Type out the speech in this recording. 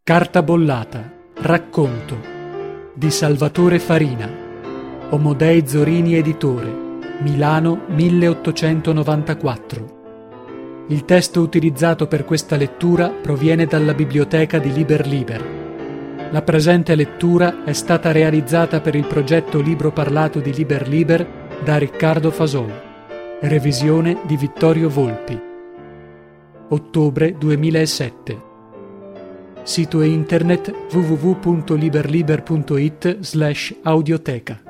Carta bollata. Racconto di Salvatore Farina. Omodei Zorini editore, Milano 1894. Il testo utilizzato per questa lettura proviene dalla biblioteca di Liber Liber. La presente lettura è stata realizzata per il progetto Libro Parlato di Liber Liber da Riccardo Fasol. Revisione di Vittorio Volpi. Ottobre 2007. Sito internet www.liberliber.it/audioteca